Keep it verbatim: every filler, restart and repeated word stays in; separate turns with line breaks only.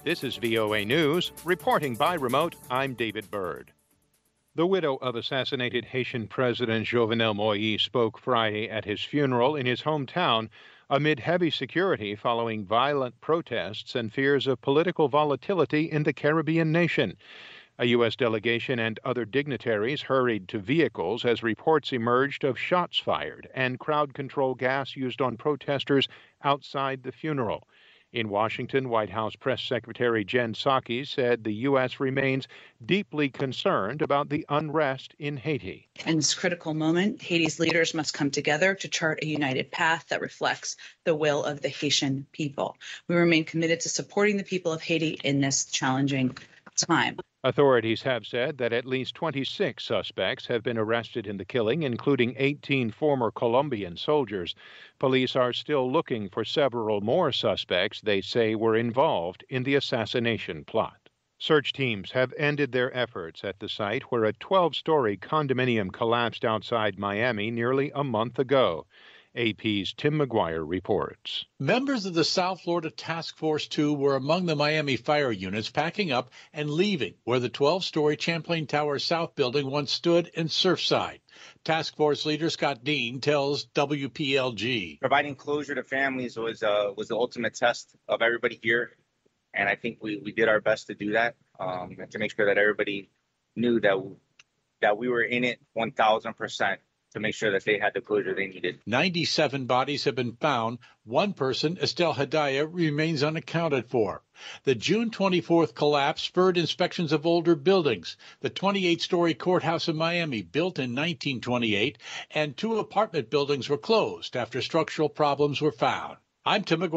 This is V O A News. Reporting by remote, I'm David Byrd. The widow of assassinated Haitian President Jovenel Moïse spoke Friday at his funeral in his hometown amid heavy security following violent protests and fears of political volatility in the Caribbean nation. A U S delegation and other dignitaries hurried to vehicles as reports emerged of shots fired and crowd control gas used on protesters outside the funeral. In Washington, White House Press Secretary Jen Psaki said the U S remains deeply concerned about the unrest in Haiti.
In this critical moment, Haiti's leaders must come together to chart a united path that reflects the will of the Haitian people. We remain committed to supporting the people of Haiti in this challenging time.
Authorities have said that at least twenty-six suspects have been arrested in the killing, including eighteen former Colombian soldiers. Police are still looking for several more suspects they say were involved in the assassination plot. Search teams have ended their efforts at the site where a twelve-story condominium collapsed outside Miami nearly a month ago. A P's Tim McGuire reports.
Members of the South Florida Task Force two were among the Miami fire units packing up and leaving where the twelve-story Champlain Tower South building once stood in Surfside. Task Force leader Scott Dean tells W P L G.
Providing closure to families was uh, was the ultimate test of everybody here, and I think we, we did our best to do that, um, and to make sure that everybody knew that that we were in it one thousand percent. To make sure that they had the closure they needed.
ninety-seven bodies have been found. One person, Estelle Hadaya, remains unaccounted for. The June twenty-fourth collapse spurred inspections of older buildings. The twenty-eight-story courthouse in Miami, built in nineteen twenty-eight, and two apartment buildings were closed after structural problems were found. I'm Tim McGuire.